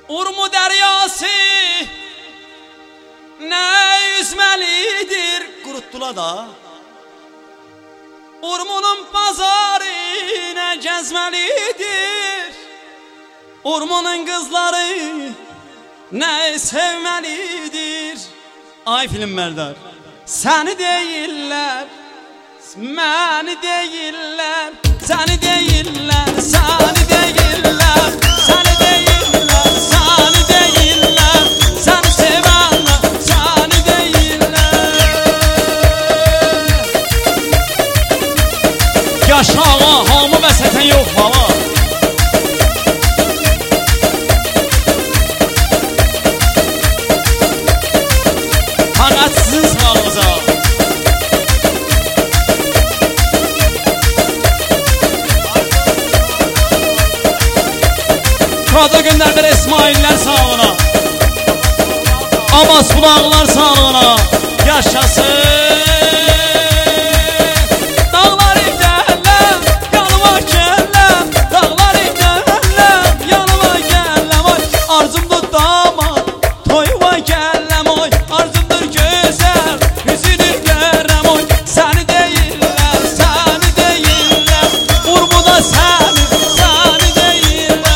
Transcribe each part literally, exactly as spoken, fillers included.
Urmu deryası ne yüzmelidir, kuruttular da. Urmunun pazarı ne gezmelidir, Urmunun kızları ne sevmelidir. Ay film Merdar, seni değiller, məni değiller, seni değiller, seni değiller, seni değiller, seni değiller, seni sevenler, seni değiller. Yaşa ağa, hamı və sətən yox bala. Fəqət sizin sağlığınıza. Kadı günlerdir İsmail'ler sağlığına, Abbas Bulağlar sağlığına. Yaşasın. Dağlar ilerlem, yanıma gellem, dağlar ilerlem, yanıma gellem. Oy arzumdur damat, toyuma gellem. Oy arzumdur güzel, yüzünü görem. Oy seni değiller, seni değiller, Urmu'da seni, seni değiller.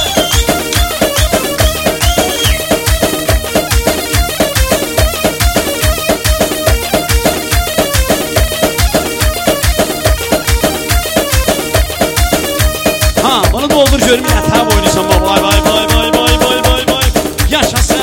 Ha, bunu doldur görüm yatağa boynuysan baba. Vay vay vay vay vay vay vay vay. Yaşasın.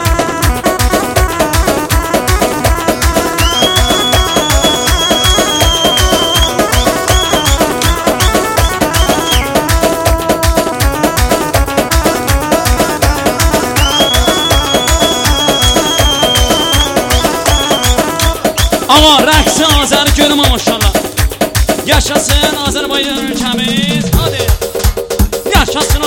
Ama rəqsi Azər görüm maşallah. Yaşasın Azərbaycan ülkəmiz. Hadi. Yaşasın